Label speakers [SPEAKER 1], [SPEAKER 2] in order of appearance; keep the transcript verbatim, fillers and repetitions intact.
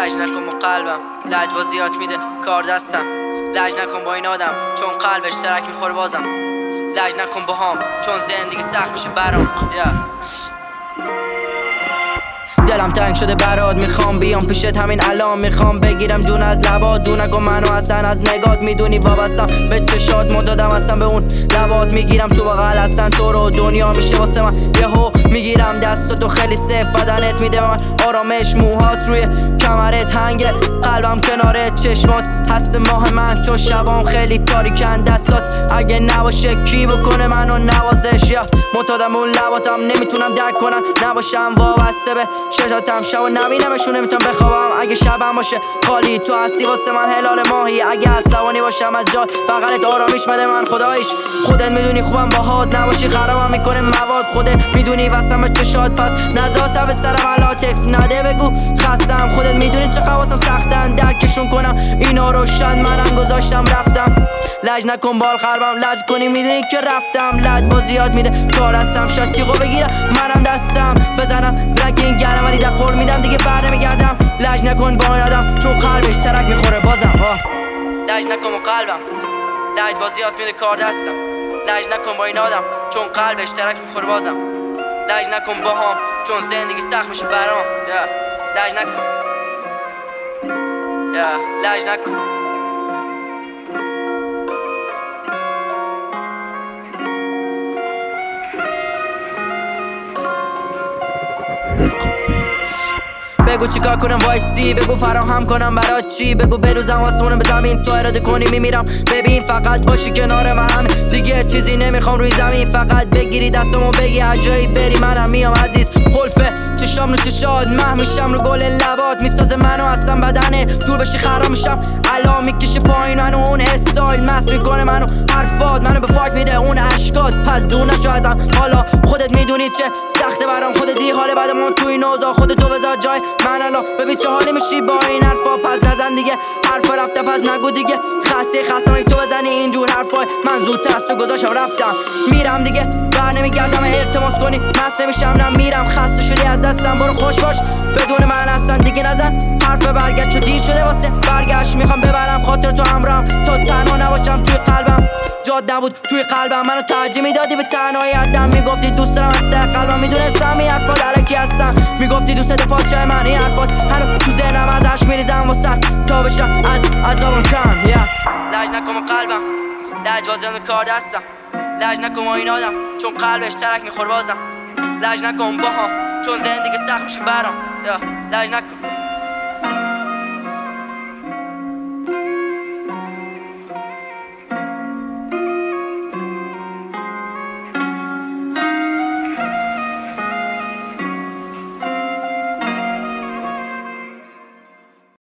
[SPEAKER 1] لج نکن با قلبم، لج بازیات میده کار دستم. لج نکن با این آدم چون قلبش ترک میخوره بازم. لج نکن با هم چون زندگی سخت میشه برام. yeah. دلم تنگ شده برات، میخوام بیام پیشت همین الان. میخوام بگیرم جون از لبات، دو نگو منو اصلا از نگات. میدونی وابستم به چشات، مدادم هستم به اون لبات. میگیرم تو بغل هستن تو رو، دنیا میشه واسه من یهو. میگیرم دستاتو خیلی سیف، بدنت میده من آرامش. موهات روی کمرت هنگه، قلبم کنارت. چشمات هست ماه من، تو شبام خیلی تاریکن. دستات اگه نباشه کی بکنه منو نوازش؟ یا متادم اون لباتم نمیتونم درک کنم، نباشم وابسته به ششاتم. شب و نبینمشون نمیتونم بخوابم. اگه شبم باشه خالی تو هستی واسه من هلال ماهی. اگه عصبانی باشم از جا بغلت آرامیش بده من خداییش. خودت میدونی خوبم باهات، نباشی خرابم میکنه مواد. خودت میدونی واسم به چشات، پس نزاسم به سرم الان تکس نده بگو خستم. خودت میدونی چه واسم سختن درکشون کنم اینا رو، شاید منم گذاشتم رفتم. لج نکن بال قلبم، لج کنی میدونی که رفتم. لج بازیات میده کار هستم، شاید تیغو بگیرم منم دستم. بزنم رگ این گرم ولی دقور میدم دیگه بر نمیگردم. لج نکن با این آدم چون قلبش ترک میخوره بازم. لج نکن با قلبم، لج بازیات میده کار دستم. لج نکن با این آدم چون قلبش ترک میخوره بازم. لج نکن با هم چون زندگی سخت میشه برام. yeah. لج نکن yeah. لج نکن بگو چیکار کنم وایسی، بگو فراهم کنم برات چی. بگو بروزم آسمونو به زمین، تو اراده کنی میمیرم. ببین فقط باشی کنار من، همه دیگه چیزی نمیخوام روی زمین. فقط بگیری دستمو بگی عجایی بری، منم میام عزیز. خلفه چشام رو چشاد، مه میشم رو گل لبات. میسازه منو هستم بدنه، دور بشی خراب میشم الان. میکشه پایین منو اون استایل، مست میکنه منو حرفات. منو به فاک میده اون اشکات، پس دور نشو ازم. حالا خودت میدونی چه سخته برام، خودت دی حال بعدمون تو این اوضاع. خودتو بذار جای من الان، ببین چه حالی میشی با این حرفا. پس نزن دیگه حرفا رفته، پس نگو دیگه خسته خستم اگه تو بزنی اینجور حرفای. من زودتر از تو گذاشتم رفتم، میرم دیگه بر نمیگردم. التماس کنی مست نمیشم نه میرم. خسته شدی از دستم برو خوش باش، بدون من اصلا دیگه نزن حرف برگشت. چو دیر شده واسه برگشت، میخوام ببرم خاطر تو همراهم تا تنها نباشم توی قلبم. جاد نبود توی قلبم، منو ترجیح میدادی به تنهاییتم. میگفتی دوست دارم از ته قلبم، میدونستم این حرفات الکی هستم. میگفتی دوست داری پادشاه من، این حرفات هنوز تو ذهنم ازش میریزم واسه تا بشم از عذابم کم. yeah. لج نکن با قلبم، لج بازیام کار دستم. لج نکن با این آدم چون قلبش ترک میخوره بازم. لج نکن با هم چون زندگی سخت میشه برام. yeah. لج نکن